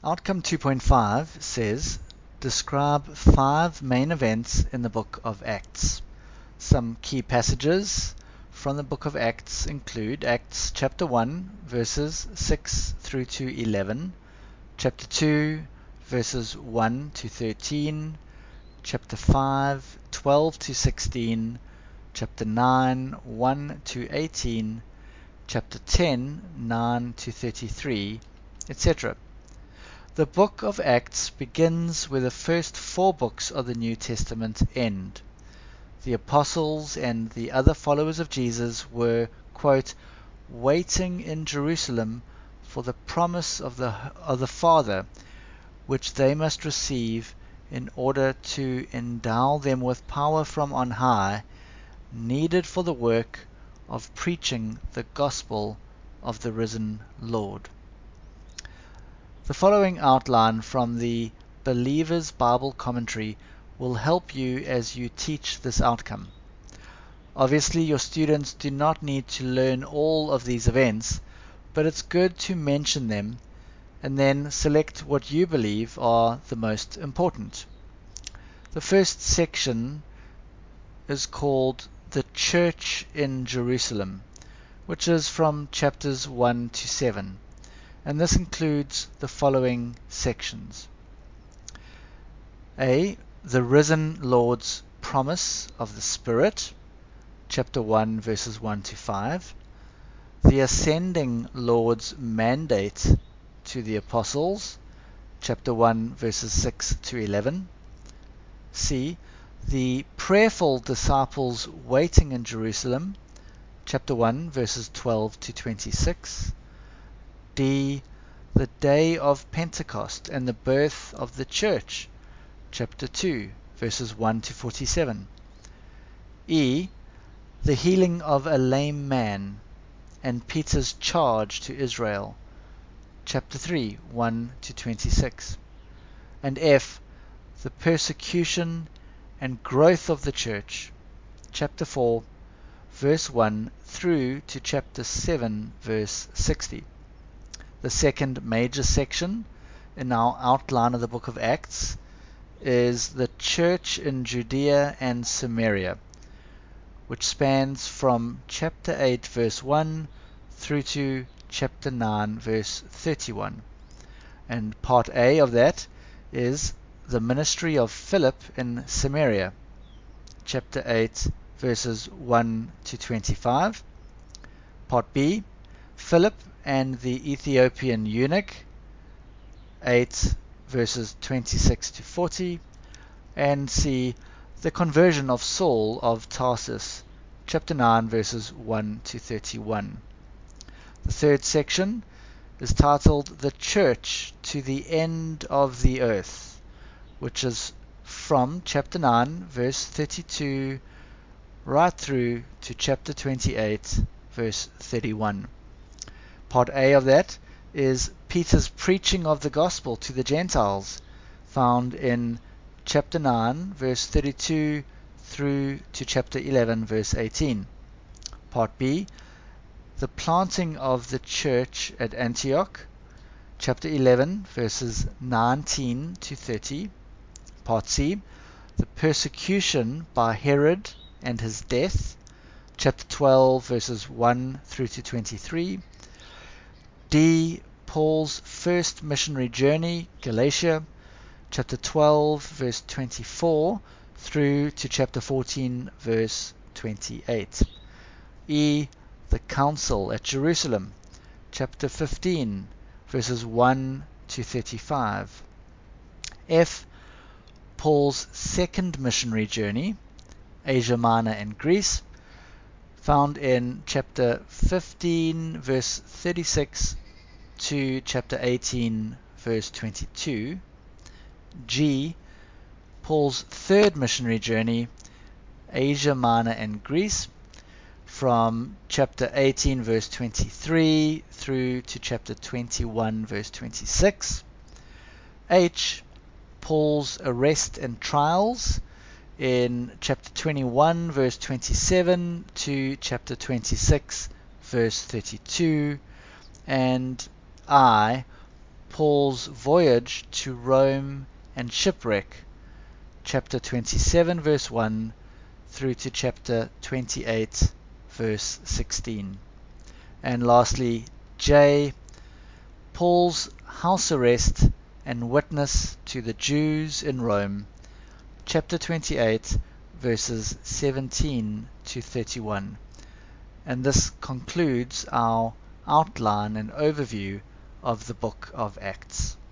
Outcome 2.5 says, describe 5 main events in the book of Acts. Some key passages from the book of Acts include Acts chapter 1 verses 6 through to 11, chapter 2 verses 1 to 13, chapter 5 12 to 16, chapter 9 1 to 18, chapter 10 9 to 33, etc. The book of Acts begins where the first 4 books of the New Testament end. The apostles and the other followers of Jesus were, quote, waiting in Jerusalem for the promise of the Father, which they must receive in order to endow them with power from on high, needed for the work of preaching the gospel of the risen Lord. The following outline from the Believer's Bible Commentary will help you as you teach this outcome. Obviously, your students do not need to learn all of these events, but it's good to mention them and then select what you believe are the most important. The first section is called The Church in Jerusalem, which is from chapters 1 to 7. And this includes the following sections. A. The risen Lord's promise of the Spirit, chapter 1 verses 1 to 5. The ascending Lord's mandate to the apostles, chapter 1 verses 6 to 11. C. The prayerful disciples waiting in Jerusalem, chapter 1 verses 12 to 26. D. The day of Pentecost and the birth of the church, chapter 2 verses 1 to 47. E. The healing of a lame man and Peter's charge to Israel, chapter 3 1 to 26. And F. The persecution and growth of the church, chapter 4 verse 1 through to chapter 7 verse 60. The second major section in our outline of the book of Acts is the church in Judea and Samaria, which spans from chapter 8 verse 1 through to chapter 9 verse 31. And part A of that is the ministry of Philip in Samaria, chapter 8 verses 1 to 25. Part B, Philip and the Ethiopian eunuch, 8 verses 26 to 40. And C, the conversion of Saul of Tarsus, chapter 9 verses 1 to 31. The third section is titled The Church to the End of the Earth, which is from chapter 9 verse 32 right through to chapter 28 verse 31. Part A of that is Peter's preaching of the gospel to the Gentiles, found in chapter 9 verse 32 through to chapter 11 verse 18. Part B, the planting of the church at Antioch, chapter 11 verses 19 to 30. Part C, the persecution by Herod and his death, chapter 12 verses 1 through to 23. D, Paul's first missionary journey, Galatia, chapter 12 verse 24 through to chapter 14 verse 28. E, the council at Jerusalem, chapter 15 verses 1 to 35. F, Paul's second missionary journey, Asia Minor and Greece, found in chapter 15 verse 36 to chapter 18 verse 22. G, Paul's third missionary journey, Asia Minor and Greece, from chapter 18 verse 23 through to chapter 21 verse 26. H, Paul's arrest and trials in chapter 21 verse 27 to chapter 26 verse 32. And I, Paul's voyage to Rome and shipwreck, chapter 27 verse 1 through to chapter 28 verse 16. And lastly, J, Paul's house arrest and witness to the Jews in Rome, chapter 28 verses 17 to 31. And this concludes our outline and overview of the book of Acts.